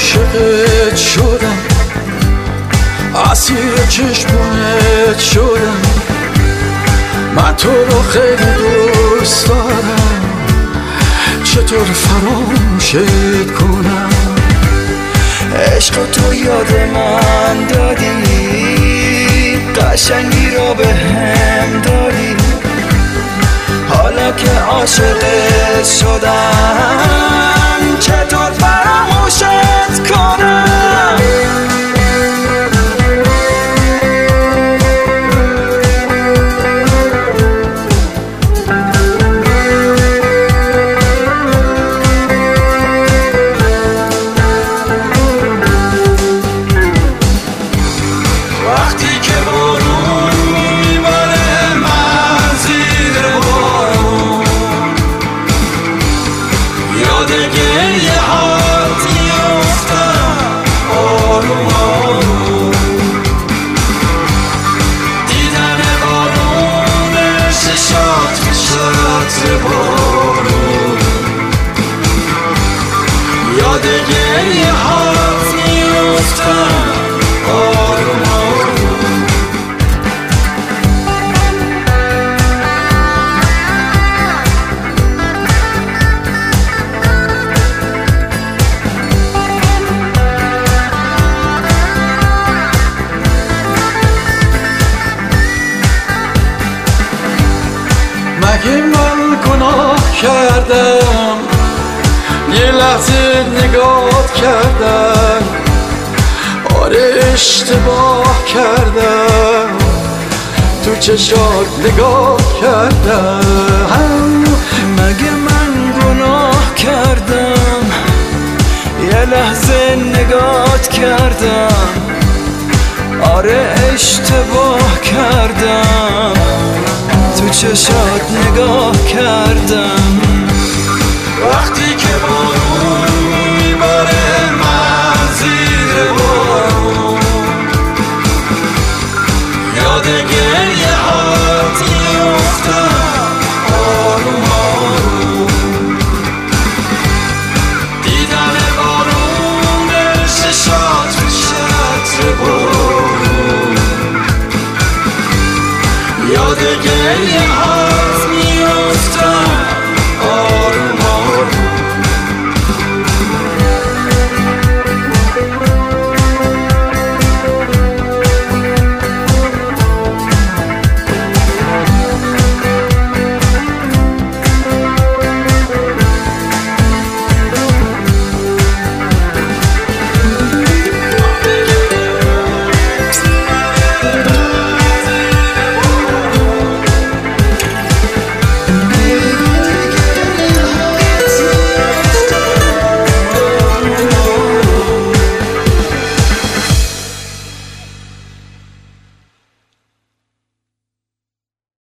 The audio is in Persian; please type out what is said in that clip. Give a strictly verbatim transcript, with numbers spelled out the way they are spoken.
عاشقت شدم، اسیر چشمونت شدم. من تو رو خیلی دوست دارم، چطور فراموشت کنم؟ عشق تو یاد من دادی، قشنگی رو به هم دادی. حالا که عاشقت شدم، چطور فراموشت کنم؟ وقتی که بارون میبره من زیر بارون، یاد گریه هات میافتم آروم آروم. دیدن بارون چشات میشد بارون، یاد گریه هات میافتم آروم آروم. مگه من گناه کردم یه لحظه نگاه کردم؟ آره اشتباه کردم، تو چشات نگاه کردم. مگه من گناه کردم یه لحظه نگات کردم؟ آره اشتباه کردم، تو چشات نگاه کردم.